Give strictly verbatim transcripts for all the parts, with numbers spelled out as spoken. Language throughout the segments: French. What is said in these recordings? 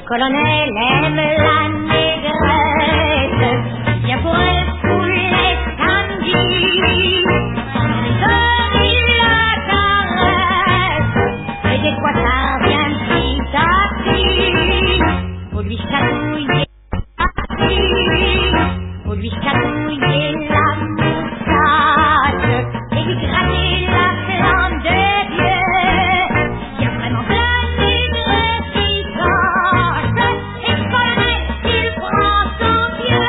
colonel aime la négresse, il vient pour elle tous les samedis. Pendant les heures, il la caresse, et des fois ça vient petit à petit. Faut lui chatouiller la fille, faut lui chatouiller la moustache, et lui gratter la flamme de Dieu. Il y a vraiment de la négresse qui cache, et le colonel, il prend son pied.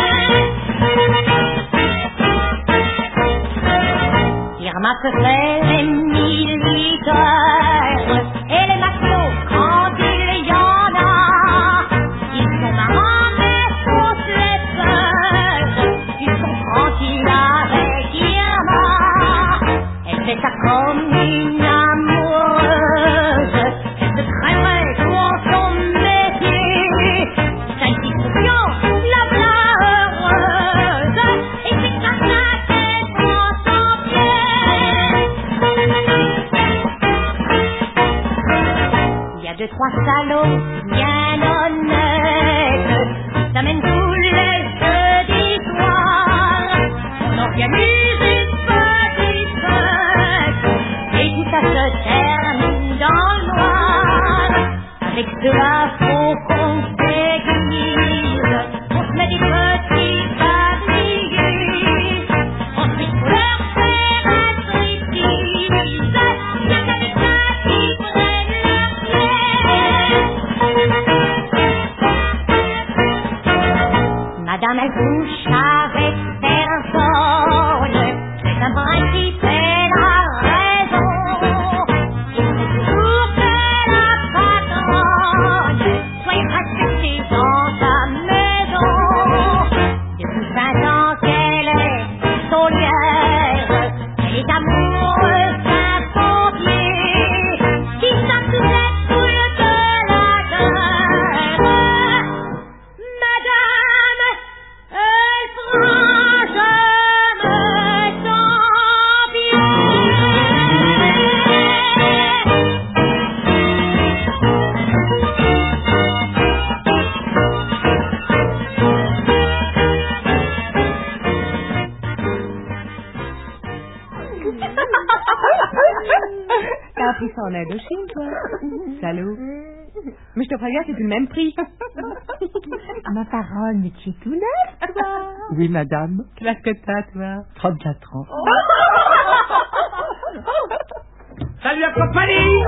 Il ramasse les militaires et les matelots quand il y en a. Ils sont marrants mais faussent les peurs. Ils sont tranquilles avec Irma. Elle fait ça comme une amoureuse. Elle se traînerait pour son métier. Ça discussion, la voilà heureuse. Et c'est comme ça qu'elle prend son pied. Il y a deux, trois salauds bien honnêtes, ça mène tous les jeudis soirs. On organise une petite fête, et tout ça se termine dans le noir. Avec de la faux qu'on s'aiguise, on se met des petits tabliers. Ensuite, pour leur faire un striptease, il y a des tas qui prennent leur pied. Madame, elle couche avec personne, c'est un principe, elle a raison. Il faut toujours que la patronne soit respectée dans sa maison. Depuis vingt ans qu'elle est solière, elle est amoureuse d'un pompier qui sent toutes les boules de la guerre. Madame, elle prend jamais son pied. T'as appris ça en Indochine, toi? Salaud. Mais je te préviens, c'est plus le même prix. Ma parole, mais tu es tout neuf, toi. Oui, madame. Quel âge que t'as, toi? trente-quatre ans. Salut la compagnie.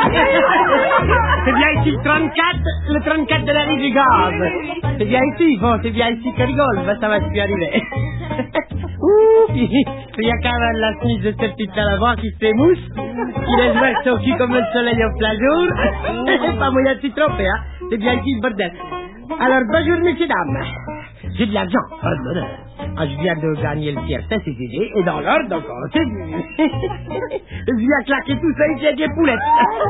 C'est bien ici le trente-quatre, le trente-quatre de la rue du Gaz. C'est bien ici, bon, c'est bien ici que rigole, ben, ça va se arriver. Ouh, puis il y a quand même la snisse de ce petit là qui s'émousse, qui laisse voir son cul comme le soleil au plein jour. Pas moyen de s'y tromper, hein. C'est bien ici le bordel. Alors, bonjour, messieurs, dames. J'ai de l'argent. Ah, bonheur. Ah, je viens de gagner le tiers, c'est idée, et dans l'ordre, donc, on s'est vu. Je viens claquer tout ça ici avec les poulettes.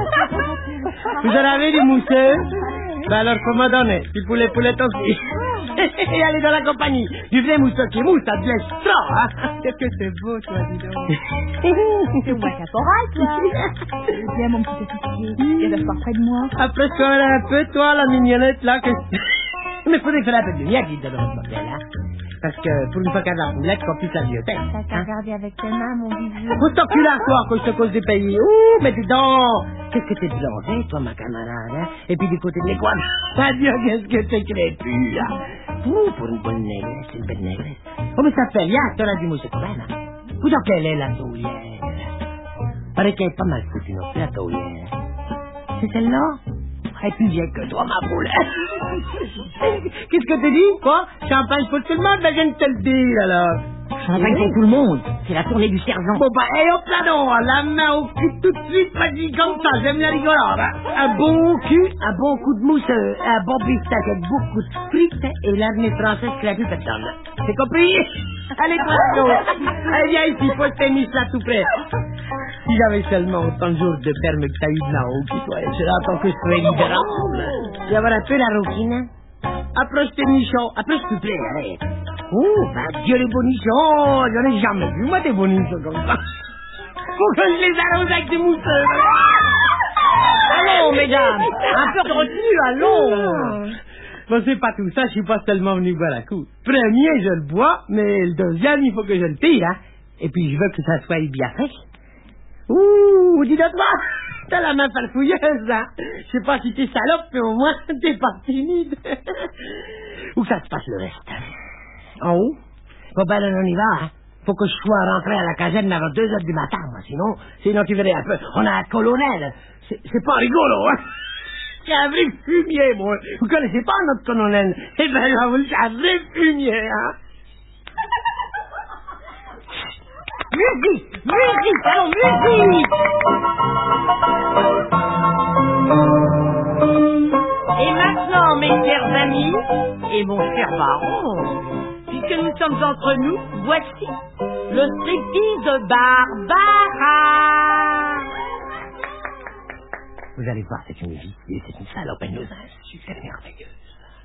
Vous en avez des mousseux? Ben alors, faut me donner. Des poulets, poulettes aussi. Et allez dans la compagnie. Du vrai mousseau qui mousse, ça te laisse trop, hein. Qu'est-ce que c'est beau, toi, dis donc. C'est au moins caporal, toi. Viens, mon petit officier. Viens t'asseoir près de moi. Après, je connais un peu, toi, la mignonnette, là, que... Mais faudrait faire un peu de lumière, dis donc, ce bordel, hein. Parce que, pour une fois qu'elle a la poulette, qu'on puisse la vieux tête. T'as qu'à regarder avec tes mains, mon bisou. Faut t'enculer à toi, quand je te cause des pays. Ouh, mais dis donc. Qu'est-ce que t'es blondé, toi, ma camarade, hein. Et puis, du côté de l'équable. Adieu, qu'est-ce que t'es crépue, là. Ouh, pour une bonne négresse, une belle négresse. Oh, mais ça fait rien, t'en as du mousse de là. Où donc elle est, la taulière? Paraît qu'elle est pas mal foutue, non plus, la taulière. C'est celle-là? Elle est plus vieille que toi, ma poule. Qu'est-ce que tu dis, quoi? Champagne pour tout le monde? Ben, je viens de te le dire, alors. Champagne pour tout le monde. C'est la tournée du sergent. Bon, bah, et hop là, non, la main au cul tout de suite, vas-y, comme ça, j'aime la rigolade. Un bon cul, un bon coup de mousse, un bon beefsteak avec beaucoup de frites et l'armée française qui l'a plus personne. C'est compris? Allez, toi, allez, viens ici, faut te tenir là tout près. Si j'avais seulement autant de jours de ferme que t'as eu de là-haut, qui toi, c'est là tant que je serais libérable. Tu vas voir un peu la rouquine. Approche tes nichons, approche s'il te plaît, allez. Oh, ben Dieu les bonichons, j'en ai jamais vu, moi, des bonichons comme ça. Faut que je les arrose avec des mousseux. Allez, allons, mesdames. Un peu de retenue, allons. Bon, c'est pas tout ça, je suis pas seulement venu boire la coupe. Premier, je le bois, mais le deuxième, il faut que je le tire, hein. Et puis, je veux que ça soit bien fait. Ouh, dis-le toi, t'as la main farfouilleuse, hein. Je sais pas si t'es salope, mais au moins, t'es pas timide. Où ça se passe le reste? En haut? Bon, ben, là, on y va, hein. Faut que je sois rentré à la caserne avant deux heures du matin, moi, sinon, sinon tu verrais un peu. On a un colonel. C'est, c'est pas rigolo, hein. C'est un vrai fumier, moi. Vous connaissez pas notre colonel? Eh ben, là, vous, c'est un vrai fumier, hein. Musique, musique, allons, musique. Et maintenant, mes chers amis, et mon cher baron, puisque nous sommes entre nous, voici le striptease de Barbara. Vous allez voir, c'est une vie, c'est une salope, elle nous insulte, elle est merveilleuse.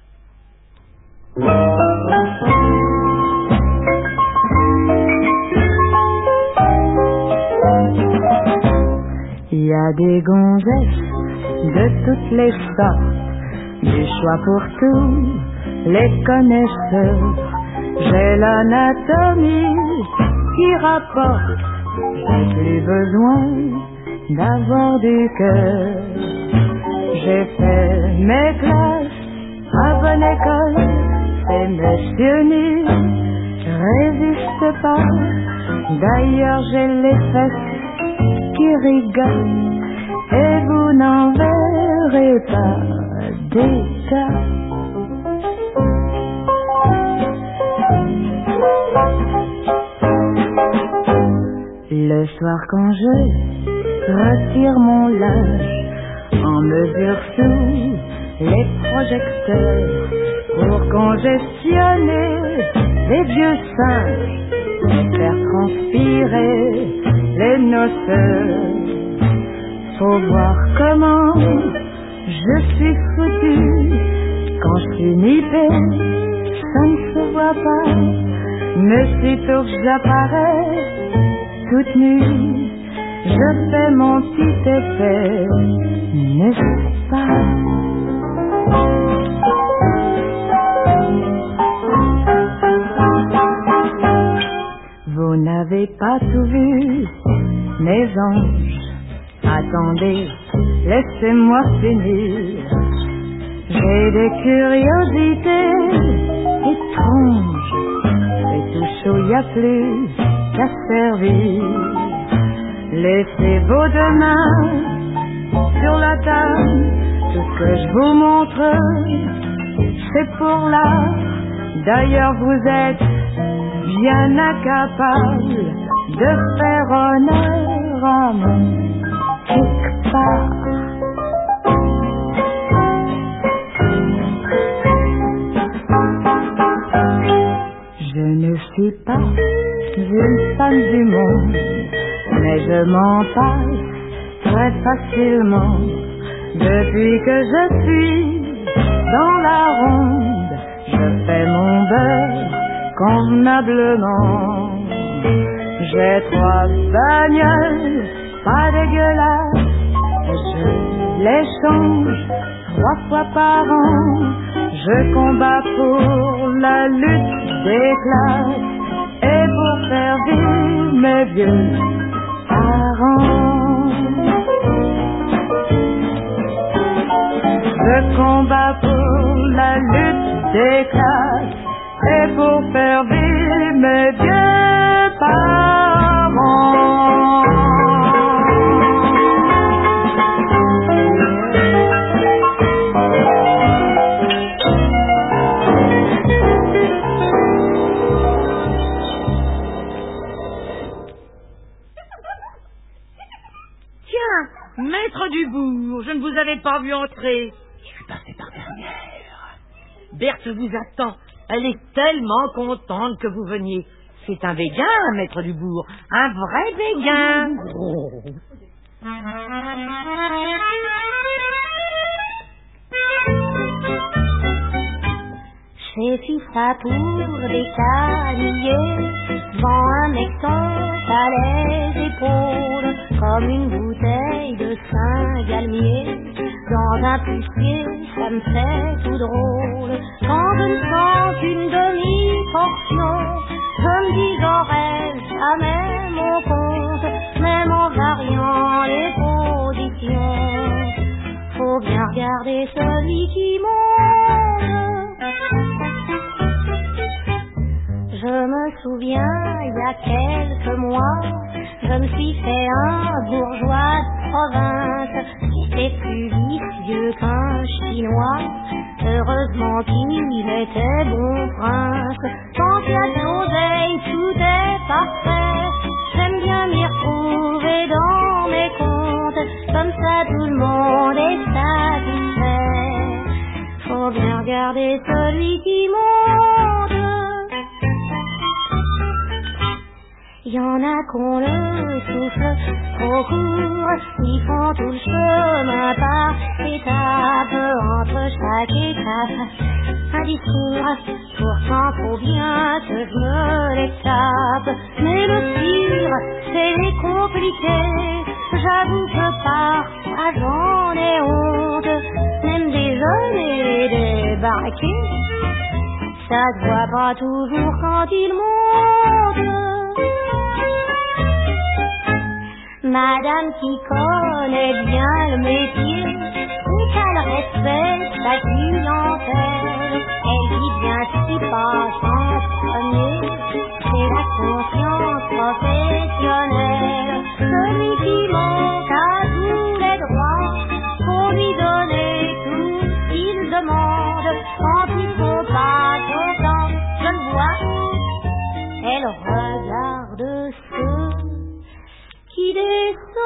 Il y a des gonzesses de toutes les sortes, du choix pour tous les connaisseurs. J'ai l'anatomie qui rapporte, j'ai plus besoin d'avoir du cœur. J'ai fait mes classes à bonne école, ces messieurs nuls résistent pas. D'ailleurs j'ai les fesses qui rigolent, et vous n'en verrez pas des tas. Le soir quand je retire mon linge, en mesure sous les projecteurs, pour congestionner les vieux singes et faire transpirer les noceurs. Faut voir comment je suis foutu quand je suis nippé, ça ne se voit pas, mais sitôt que j'apparais toute nue, je fais mon petit effet, n'est-ce pas? Vous n'avez pas tout vu, mes anges. Attendez, laissez-moi finir. J'ai des curiosités étranges, et tout chaud, y a plus qu'à servir. Laissez vos deux mains sur la table, tout ce que je vous montre, c'est pour l'art. D'ailleurs, vous êtes bien incapable de faire honneur à mon quelque part. Je ne suis pas une femme du monde, mais je m'en passe très facilement. Depuis que je suis dans la ronde, je fais mon beurre convenablement. J'ai trois bagnoles, pas dégueulasses, je les change trois fois par an. Je combats pour la lutte des classes et pour faire vivre mes vieux parents. Je combats pour la lutte des classes et pour faire vivre mes vieux parents. Tiens, maître Dubourg, je ne vous avais pas vu entrer. Je suis passé par derrière. Berthe vous attend. Elle est tellement contente que vous veniez. C'est un béguin, maître Dubourg. Un vrai béguin. Oh. J'ai fait ça pour des canilliers, vend un mec à les épaules, comme une bouteille de Saint-Galmier. dans un pucier, ça me fait tout drôle. Quand je ne sens qu'une demi-portion, je me dis j'aurai jamais mon compte, même en variant les positions. Faut bien regarder celui qui monte. Je me souviens, il y a quelques mois, je me suis fait un bourgeois de province qui était plus vicieux qu'un chinois. Heureusement qu'il était bon prince. Quand il y a de l'oseille, tout est parfait. J'aime bien m'y retrouver dans mes comptes. Comme ça tout le monde est satisfait. Faut bien regarder celui qui monte. Il y en a qu'on le souffle trop court, ils font tout le chemin par étapes, entre chaque étape un discours, pourtant faut bien que je me les tape. Mais le pire, c'est les compliqués, j'avoue que parfois j'en ai honte, même des jeunes et des barqués, ça se voit pas toujours quand ils montent. Madame qui connaît bien le métier, et qu'elle respecte sa clientèle, elle dit bien ce qui passe en premier, c'est la conscience professionnelle. Celui qui manque à tous les droits, faut lui donner tout ce qu'il demande. Quand il faut pas son temps, je le vois, elle regarde ceux qui descendent.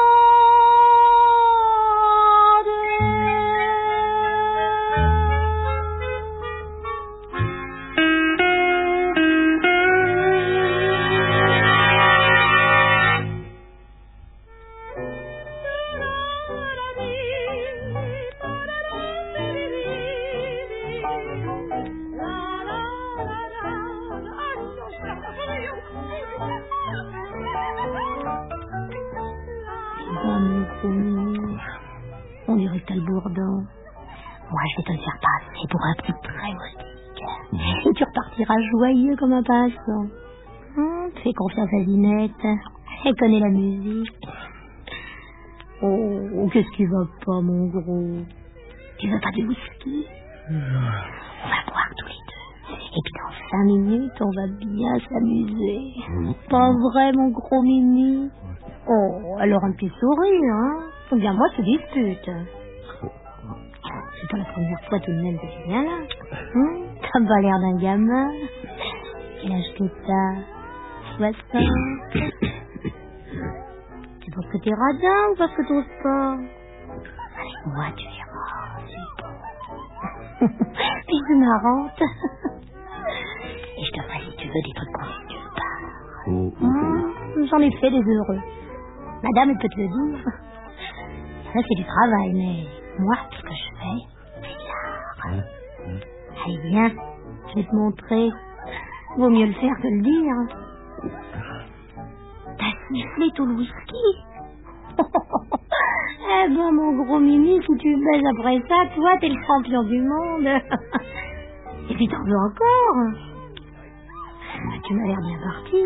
On dirait que t'as le bourdon. Moi, je vais te le faire passer pour un petit très moustique. Et tu repartiras joyeux comme un pinceau. Hum, fais confiance à Zinette. Elle connaît la musique. Oh, qu'est-ce qui va pas, mon gros? Tu veux pas de whisky? On va boire tous les deux. Et puis dans cinq minutes, on va bien s'amuser. Pas vrai, mon gros Mimi? Oh, alors un petit sourire, hein? Faut bien moi se dispute. C'est pas la première fois tout de même que tu viens là. Hum? T'as pas l'air d'un gamin. Quel âge que t'as? soixante. C'est parce que t'es radin ou parce que t'oses pas? Avec moi tu verras, c'est bon. Puis c'est marrante. Et je te ferai si tu veux des trucs qu'on tu pars. Hum, J'en ai fait des heureux. Madame, elle peut te le dire. Ça, c'est du travail, mais moi, ce que je fais, c'est l'art. Allez, viens, je vais te montrer. Vaut mieux le faire que le dire. T'as sifflé tout le whisky. Eh ben, mon gros Mimi, si tu baises après ça, toi, t'es le champion du monde. Et puis t'en veux encore. Tu m'as l'air bien parti.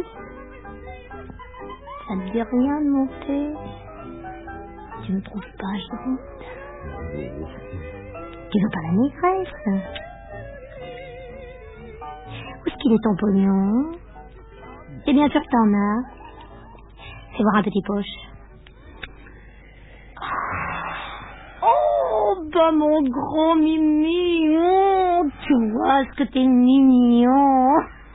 Ça ne dit rien de monter. Tu ne trouves pas chouette? Tu veux pas la négresse? Où est-ce qu'il est ton pognon? Et bien sûr que t'en as. Fais voir un petit poche. Oh, bah mon gros Mimi, oh, tu vois ce que t'es mignon.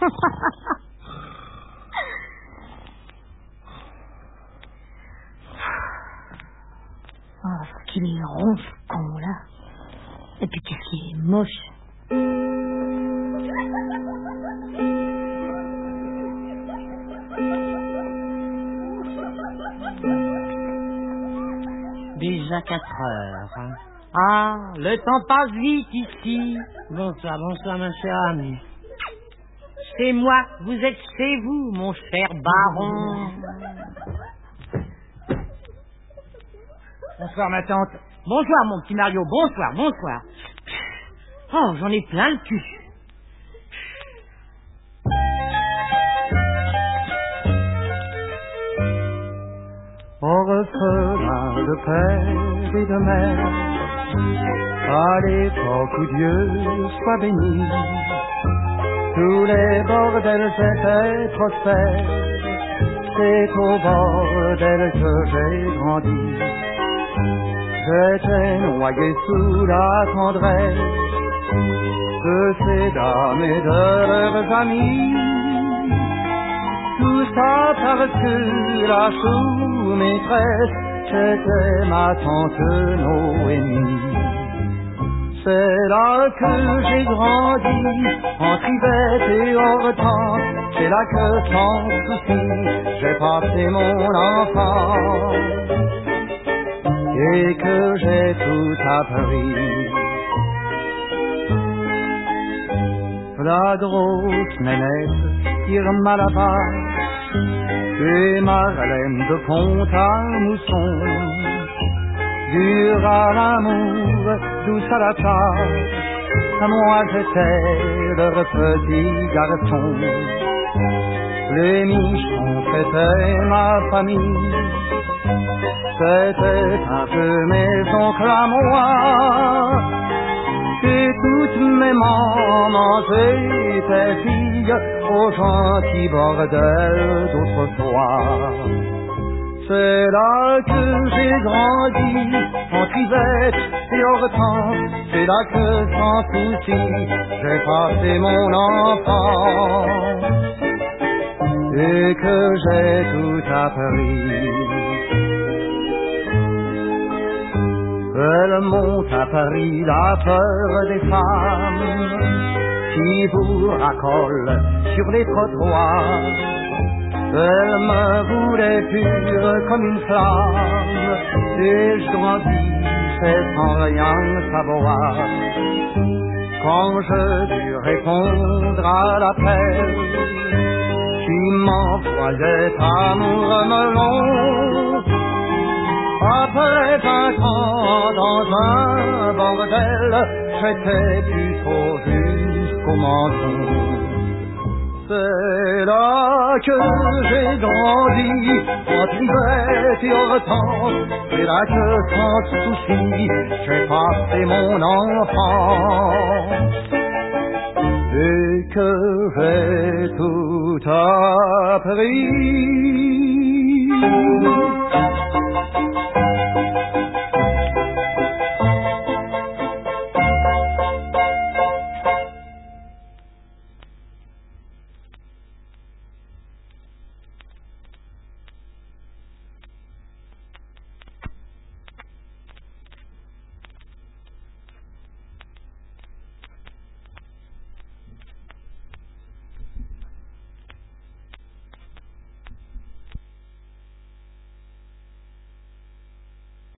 Oh, ce qu'il est rond, ce con, là. Et puis, qu'est-ce qu'il est moche. Déjà quatre heures. Hein. Ah, le temps passe vite ici. Bonsoir, bonsoir, ma chère amie. C'est moi, vous êtes chez vous, mon cher baron. Bonsoir, ma tante. Bonsoir, mon petit Mario. Bonsoir, bonsoir. Oh, j'en ai plein le cul. Orphelin de père et de mère, à l'époque où Dieu soit béni, tous les bordels étaient prospères, c'est au bordel que j'ai grandi. J'étais noyé sous la tendresse de ces dames et de leurs amis. Tout ça parce que la sous-maîtresse, c'était ma tante Noémie. C'est là que j'ai grandi, en Trivette et Hortense. C'est là que sans souci, j'ai passé mon enfance. Et que j'ai tout appris. La grosse nénette, Irma là-bas, et Marlène de Pont-à-Mousson, dur à l'amour, douce à la tâche, moi j'étais leur petit garçon. Les Michons, c'était ma famille, c'était un peu mes oncles à moi. Et toutes mes mamans étaient filles au gentil bordel d'autrefois. C'est là que j'ai grandi, en Trivette et Hortense. C'est là que sans souci, j'ai passé mon enfance. Et que j'ai tout appris. Elle monte à Paris la peur des femmes qui vous racolent sur les trottoirs. Elle me voulait pure comme une flamme et je grandissais sans rien savoir. Quand je dus répondre à l'appel qui m'envoyait à mon remelon, après vingt ans dans un bordel, j'étais plutôt jusqu'au menton. C'est là que j'ai grandi, en Trivette et Hortense. C'est là que sans souci, j'ai passé mon enfance. Et que j'ai tout appris.